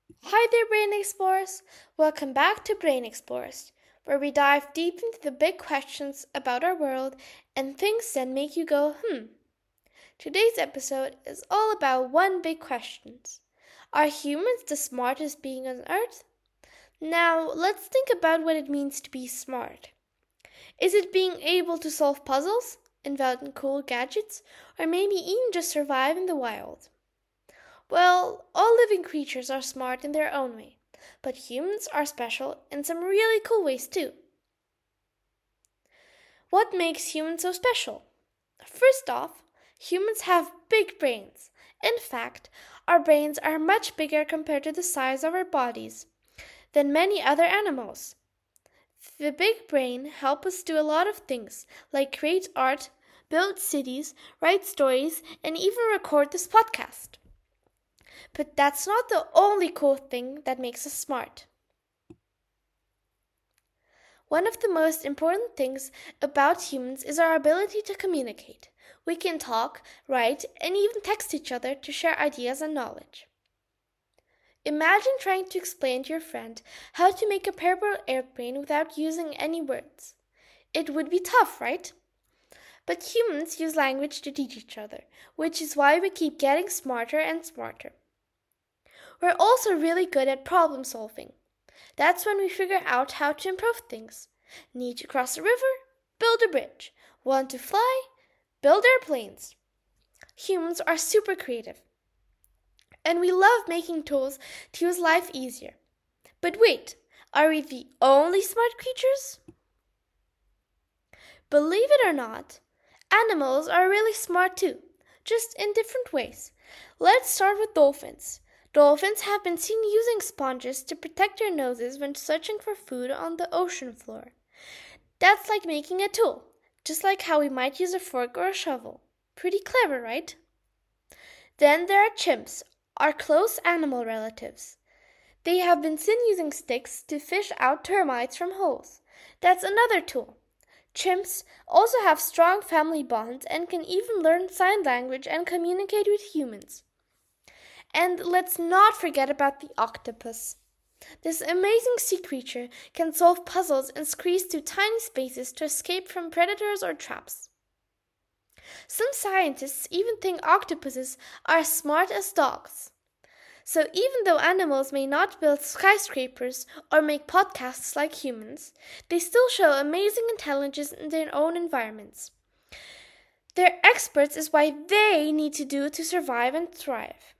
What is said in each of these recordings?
Hi there, Brain Explorers! Welcome back to Brain Explorers, where we dive deep into the big questions about our world and things that make you go, Today's episode is all about one big question. Are humans the smartest being on Earth? Now, let's think about what it means to be smart. Is it being able to solve puzzles, invent cool gadgets, or maybe even just survive in the wild? Well, all living creatures are smart in their own way, but humans are special in some really cool ways too. What makes humans so special? First off, humans have big brains. In fact, our brains are much bigger compared to the size of our bodies than many other animals. The big brain helps us do a lot of things, like create art, build cities, write stories, and even record this podcast. But that's not the only cool thing that makes us smart. One of the most important things about humans is our ability to communicate. We can talk, write, and even text each other to share ideas and knowledge. Imagine trying to explain to your friend how to make a paper airplane without using any words. It would be tough, right? But humans use language to teach each other, which is why we keep getting smarter and smarter. We're also really good at problem solving. That's when we figure out how to improve things. Need to cross a river? Build a bridge. Want to fly? Build airplanes. Humans are super creative. And we love making tools to use life easier. But wait, are we the only smart creatures? Believe it or not, animals are really smart too, just in different ways. Let's start with dolphins. Dolphins have been seen using sponges to protect their noses when searching for food on the ocean floor. That's like making a tool, just like how we might use a fork or a shovel. Pretty clever, right? Then there are chimps, our close animal relatives. They have been seen using sticks to fish out termites from holes. That's another tool. Chimps also have strong family bonds and can even learn sign language and communicate with humans. And let's not forget about the octopus. This amazing sea creature can solve puzzles and squeeze through tiny spaces to escape from predators or traps. Some scientists even think octopuses are as smart as dogs. So even though animals may not build skyscrapers or make podcasts like humans, they still show amazing intelligence in their own environments. They're experts is why they need to do to survive and thrive.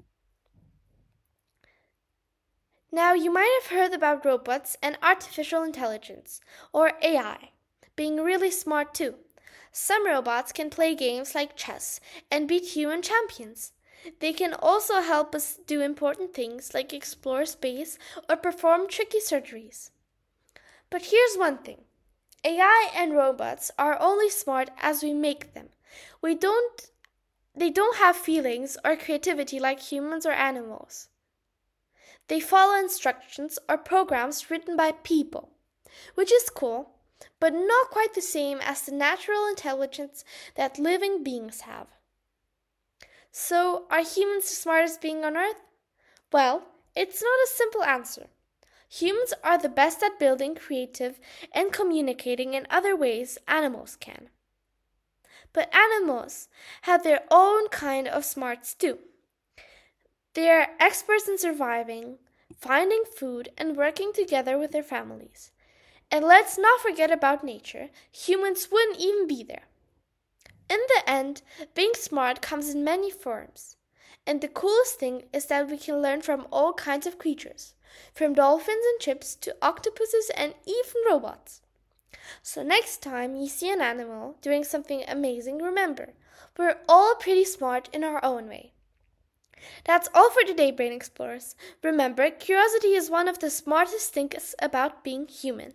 Now, you might have heard about robots and artificial intelligence, or AI, being really smart too. Some robots can play games like chess and beat human champions. They can also help us do important things like explore space or perform tricky surgeries. But here's one thing. AI and robots are only smart as we make them. They don't have feelings or creativity like humans or animals. They follow instructions or programs written by people, which is cool, but not quite the same as the natural intelligence that living beings have. So, are humans the smartest being on Earth? Well, it's not a simple answer. Humans are the best at building, creative, and communicating in other ways animals can. But animals have their own kind of smarts too. They are experts in surviving, finding food, and working together with their families. And let's not forget about nature. Humans wouldn't even be there. In the end, being smart comes in many forms. And the coolest thing is that we can learn from all kinds of creatures, from dolphins and chimps to octopuses and even robots. So next time you see an animal doing something amazing, remember, we're all pretty smart in our own way. That's all for today, Brain Explorers. Remember, curiosity is one of the smartest things about being human.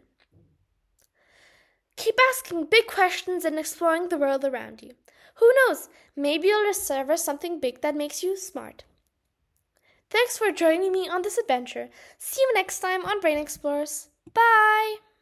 Keep asking big questions and exploring the world around you. Who knows, maybe you'll discover something big that makes you smart. Thanks for joining me on this adventure. See you next time on Brain Explorers. Bye!